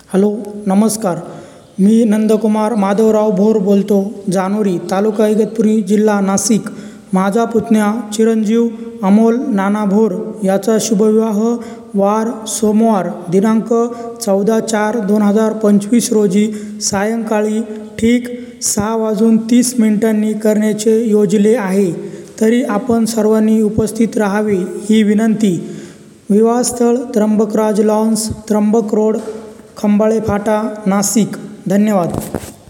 Hello नमस्कार. मी नंदकुमार माधवराव भोर बोलतो, जानोरी तालुका इगतपुरी जिल्हा नाशिक. माझा पुतण्या चिरंजीव अमोल नाना भोर याचा शुभविवाह वार सोमवार दिनांक 14/4/2025 रोजी सायंकाळी ठीक 6:30 करण्याचे योजले आहे. तरी आपण सर्वांनी उपस्थित राहावे ही विनंती. विवाहस्थळ त्र्यंबकराज लॉन्स, त्र्यंबक रोड, खंबाळे फाटा, नाशिक. धन्यवाद.